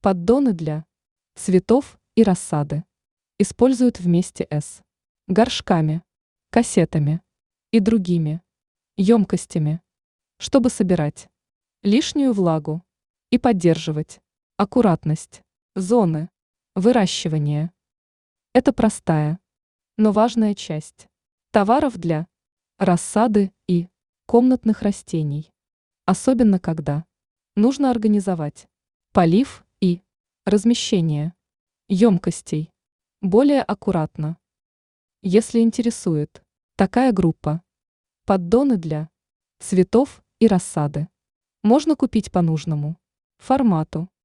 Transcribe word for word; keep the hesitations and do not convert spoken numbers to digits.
Поддоны для цветов и рассады используют вместе с горшками, кассетами и другими емкостями, чтобы собирать лишнюю влагу и поддерживать аккуратность зоны выращивания. Это простая, но важная часть товаров для рассады и комнатных растений, особенно когда нужно организовать полив и размещение емкостей более аккуратно. Если интересует такая группа поддоны для цветов и рассады, можно купить по нужному формату.